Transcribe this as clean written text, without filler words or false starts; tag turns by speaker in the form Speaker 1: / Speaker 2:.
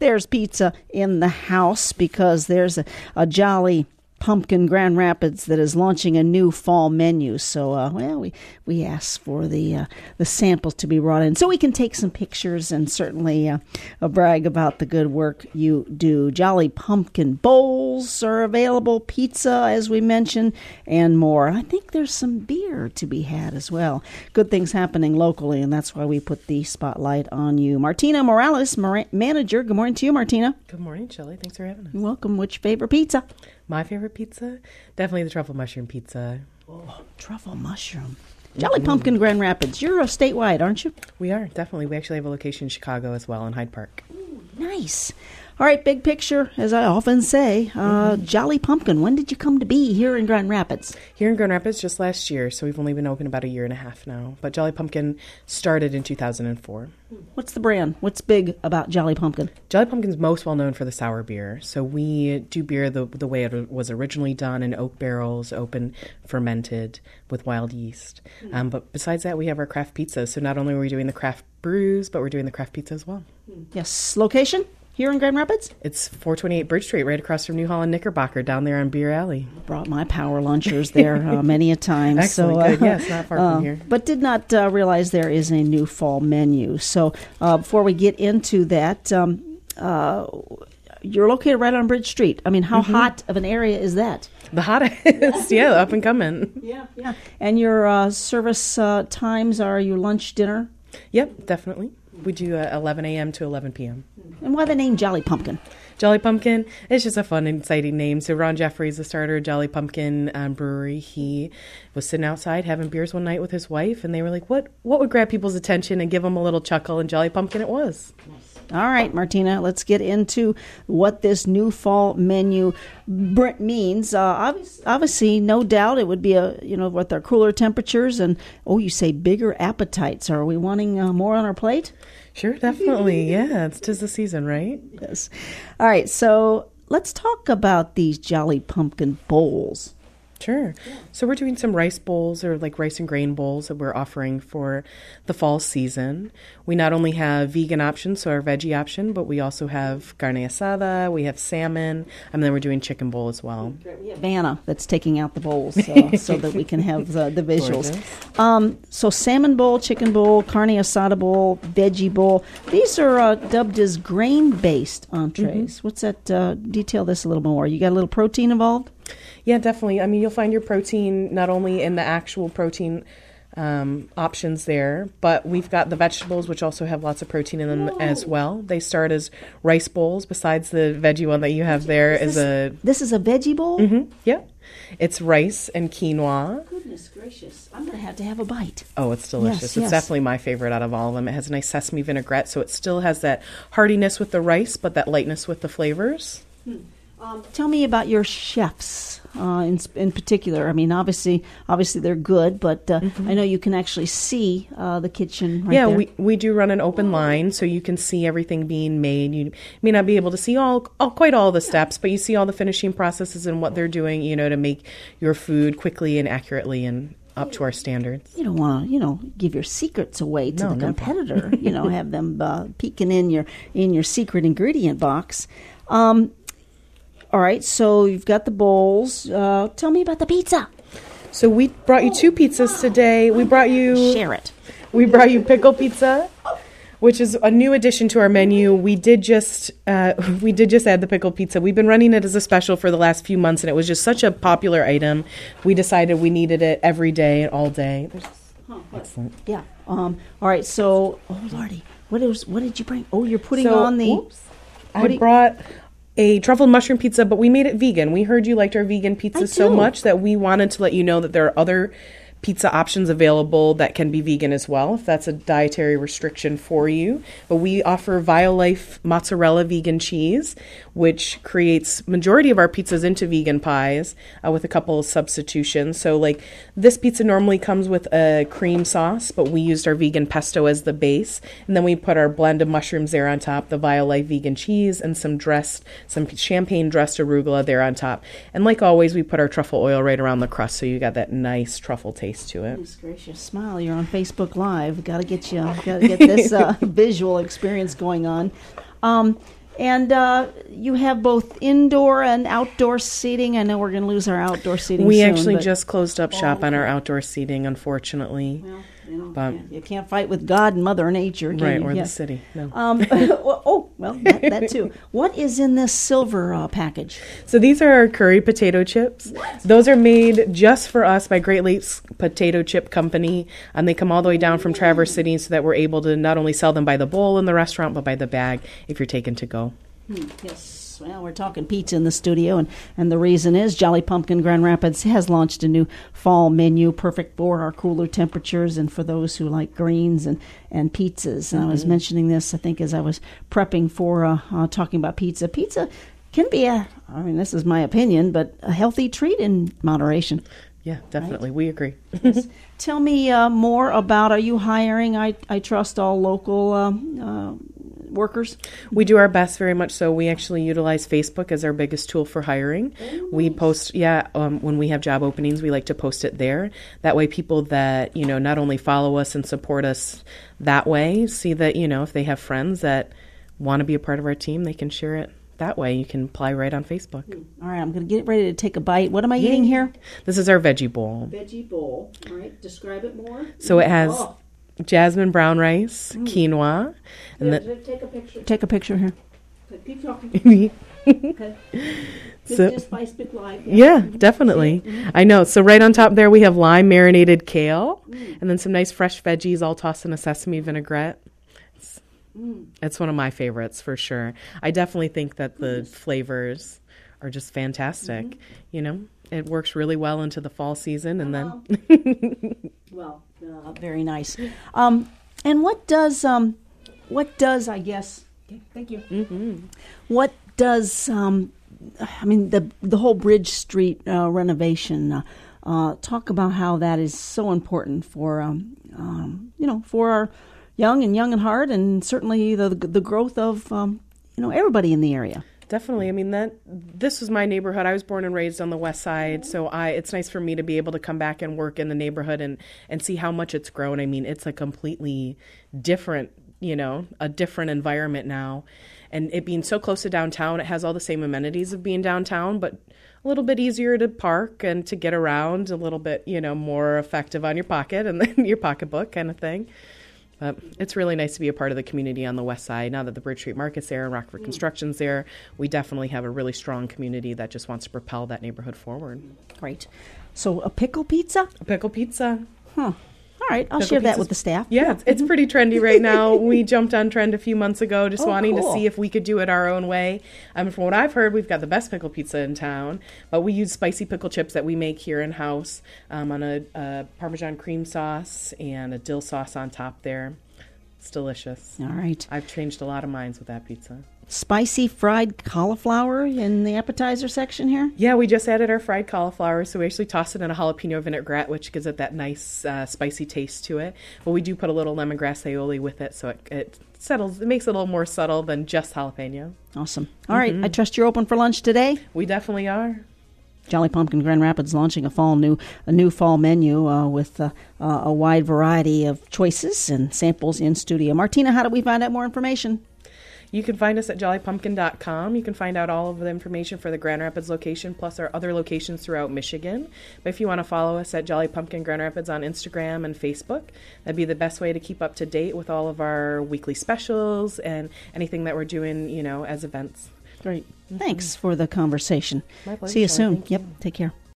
Speaker 1: there's pizza in the house because there's a Jolly Pumpkin Grand Rapids that is launching a new fall menu. So, we asked for the samples to be brought in so we can take some pictures and certainly brag about the good work you do. Jolly Pumpkin bowls are available, pizza, as we mentioned, and more. I think there's some beer to be had as well. Good things happening locally, and that's why we put the spotlight on you. Martina Morales, manager. Good morning to you, Martina.
Speaker 2: Good morning, Shelley. Thanks for having us.
Speaker 1: You're welcome. Which favorite pizza?
Speaker 2: My favorite pizza? Definitely the truffle mushroom pizza.
Speaker 1: Oh, truffle mushroom. Jolly Pumpkin Grand Rapids. You're statewide, aren't you?
Speaker 2: We are, definitely. We actually have a location in Chicago as well, in Hyde Park.
Speaker 1: Ooh, nice. All right, big picture, as I often say. Jolly Pumpkin, when did you come to be here in Grand Rapids?
Speaker 2: Here in Grand Rapids just last year, so we've only been open about a year and a half now. But Jolly Pumpkin started in 2004.
Speaker 1: What's the brand? What's big about Jolly Pumpkin?
Speaker 2: Jolly Pumpkin's most well known for the sour beer. So we do beer the way it was originally done in oak barrels, open, fermented, with wild yeast. But besides that, we have our craft pizza. So not only are we doing the craft brews, but we're doing the craft pizza as well.
Speaker 1: Yes. Location? Here in Grand Rapids?
Speaker 2: It's 428 Bridge Street, right across from New Holland Knickerbocker, down there on Beer Alley.
Speaker 1: Brought my power lunchers there many a time.
Speaker 2: Excellent,
Speaker 1: so,
Speaker 2: good. Yes, not far from here.
Speaker 1: But did not realize there is a new fall menu. So before we get into that, you're located right on Bridge Street. I mean, how hot of an area is that?
Speaker 2: The hottest, yeah, up and coming.
Speaker 1: Yeah. And your service times are your lunch, dinner?
Speaker 2: Yep, definitely. We do 11 a.m. to 11 p.m.
Speaker 1: And why the name Jolly Pumpkin?
Speaker 2: Jolly Pumpkin, it's just a fun and exciting name. So Ron Jeffries, the starter of Jolly Pumpkin Brewery, he was sitting outside having beers one night with his wife, and they were like, what would grab people's attention and give them a little chuckle? And Jolly Pumpkin it was.
Speaker 1: All right, Martina, let's get into what this new fall menu means. Obviously, no doubt it would be with our cooler temperatures and, you say bigger appetites. Are we wanting more on our plate?
Speaker 2: Sure, definitely. Yeah, it's 'tis the season, right?
Speaker 1: Yes. All right, so let's talk about these Jolly Pumpkin bowls.
Speaker 2: Sure. So we're doing some rice bowls or like rice and grain bowls that we're offering for the fall season. We not only have vegan options, so our veggie option, but we also have carne asada, we have salmon, and then we're doing chicken bowl as well.
Speaker 1: We have Vanna that's taking out the bowls so that we can have the visuals. So salmon bowl, chicken bowl, carne asada bowl, veggie bowl. These are dubbed as grain-based entrees. What's that? Detail this a little more. You got a little protein involved?
Speaker 2: Yeah, definitely. I mean, you'll find your protein not only in the actual protein options there, but we've got the vegetables, which also have lots of protein in them as well. They start as rice bowls. Besides the veggie one that you have there
Speaker 1: This is a veggie bowl?
Speaker 2: Mm-hmm. Yeah. It's rice and quinoa.
Speaker 1: Goodness gracious. I'm going to have a bite.
Speaker 2: Oh, it's delicious.
Speaker 1: Yes.
Speaker 2: It's definitely my favorite out of all of them. It has a nice sesame vinaigrette, so it still has that heartiness with the rice, but that lightness with the flavors.
Speaker 1: Tell me about your chefs in particular. I mean, obviously they're good, but I know you can actually see the kitchen right there.
Speaker 2: Yeah, we do run an open line, so you can see everything being made. You may not be able to see quite all the steps, but you see all the finishing processes and what they're doing, to make your food quickly and accurately and up to our standards.
Speaker 1: You don't want to, give your secrets away to the competitor. Have them peeking in your secret ingredient box. All right, so you've got the bowls. Tell me about the pizza.
Speaker 2: So we brought you two pizzas today. We brought you...
Speaker 1: Share it.
Speaker 2: We brought you pickle pizza, which is a new addition to our menu. We did just add the pickle pizza. We've been running it as a special for the last few months, and it was just such a popular item. We decided we needed it every day, all day. Excellent.
Speaker 1: Yeah. All right, so... Oh, Lordy. What did you bring? Oh, you're putting on the...
Speaker 2: Oops. I brought a truffle mushroom pizza, but we made it vegan. We heard you liked our vegan pizza so much that we wanted to let you know that there are other pizza options available that can be vegan as well, if that's a dietary restriction for you. But we offer Violife mozzarella vegan cheese, which creates majority of our pizzas into vegan pies with a couple of substitutions. So like this pizza normally comes with a cream sauce, but we used our vegan pesto as the base. And then we put our blend of mushrooms there on top, the Violife vegan cheese, and some champagne dressed arugula there on top. And like always, we put our truffle oil right around the crust, so you got that nice truffle taste to it.
Speaker 1: Goodness gracious, smile! You're on Facebook Live. Got to get this visual experience going on. And you have both indoor and outdoor seating. I know we're going to lose our outdoor seating
Speaker 2: We
Speaker 1: soon,
Speaker 2: actually
Speaker 1: but-
Speaker 2: just closed up shop on our outdoor seating, unfortunately.
Speaker 1: Well,
Speaker 2: But-
Speaker 1: you can't fight with God and Mother Nature, can
Speaker 2: Right,
Speaker 1: you?
Speaker 2: or
Speaker 1: Yeah.
Speaker 2: the city. No.
Speaker 1: That too. What is in this silver package?
Speaker 2: So these are our curry potato chips. Those are made just for us by Great Lakes Potato Chip Company, and they come all the way down from Traverse City so that we're able to not only sell them by the bowl in the restaurant, but by the bag if you're taken to go.
Speaker 1: Yes. Well, we're talking pizza in the studio, and the reason is Jolly Pumpkin Grand Rapids has launched a new fall menu, perfect for our cooler temperatures and for those who like greens and pizzas. And I was mentioning this, I think, as I was prepping for talking about pizza. Pizza can be this is my opinion, but a healthy treat in moderation.
Speaker 2: Yeah, definitely. We agree.
Speaker 1: Tell me more about, are you hiring, I trust, all local workers?
Speaker 2: We do our best, very much so. We actually utilize Facebook as our biggest tool for hiring. We post, when we have job openings, we like to post it there. That way people that, not only follow us and support us that way, see that, if they have friends that want to be a part of our team, they can share it that way. You can apply right on Facebook.
Speaker 1: All right, I'm going to get ready to take a bite. What am I eating here?
Speaker 2: This is our veggie bowl.
Speaker 1: Veggie bowl. All right, describe it more.
Speaker 2: So it has jasmine brown rice, quinoa, and
Speaker 1: Take a picture. Take a picture here. Okay, keep talking. Okay.
Speaker 2: So-
Speaker 1: Just by Speak Live.
Speaker 2: yeah, definitely. I know. So right on top there we have lime marinated kale, and then some nice fresh veggies all tossed in a sesame vinaigrette. It's one of my favorites for sure. I definitely think that the flavors are just fantastic. It works really well into the fall season, and then
Speaker 1: Well, very nice. And what does I guess? Okay, thank you. What does the whole Bridge Street renovation? Talk about how that is so important for for our young and hard, and certainly the growth of everybody in the area.
Speaker 2: Definitely. This was my neighborhood. I was born and raised on the west side, so it's nice for me to be able to come back and work in the neighborhood and see how much it's grown. It's a completely different, a different environment now. And it being so close to downtown, it has all the same amenities of being downtown, but a little bit easier to park and to get around, a little bit, more effective on your pocket and then your pocketbook kind of thing. But it's really nice to be a part of the community on the west side. Now that the Bridge Street Market's there and Rockford Construction's there, we definitely have a really strong community that just wants to propel that neighborhood forward.
Speaker 1: Great. So a pickle pizza?
Speaker 2: A pickle pizza.
Speaker 1: Huh. All right, I'll
Speaker 2: Pickle
Speaker 1: share that
Speaker 2: pizza's-
Speaker 1: with the staff.
Speaker 2: Yeah, it's pretty trendy right now. We jumped on trend a few months ago just wanting
Speaker 1: cool.
Speaker 2: to see if we could do it our own way. From what I've heard, we've got the best pickle pizza in town, but we use spicy pickle chips that we make here in-house on a Parmesan cream sauce and a dill sauce on top there. It's delicious.
Speaker 1: All right.
Speaker 2: I've changed a lot of minds with that pizza.
Speaker 1: Spicy fried cauliflower in the appetizer section here?
Speaker 2: Yeah, we just added our fried cauliflower, so we actually toss it in a jalapeno vinaigrette, which gives it that nice spicy taste to it. But we do put a little lemongrass aioli with it, so it settles. It makes it a little more subtle than just jalapeno.
Speaker 1: Awesome. All right, I trust you're open for lunch today.
Speaker 2: We definitely are.
Speaker 1: Jolly Pumpkin Grand Rapids launching a new fall menu with a wide variety of choices and samples in studio. Martina, how do we find out more information?
Speaker 2: You can find us at jollypumpkin.com. You can find out all of the information for the Grand Rapids location, plus our other locations throughout Michigan. But if you want to follow us at Jolly Pumpkin Grand Rapids on Instagram and Facebook, that'd be the best way to keep up to date with all of our weekly specials and anything that we're doing, as events.
Speaker 1: Great. Thanks for the conversation.
Speaker 2: My pleasure,
Speaker 1: See you
Speaker 2: Shelley.
Speaker 1: soon.
Speaker 2: Thank you.
Speaker 1: Yep. Take care.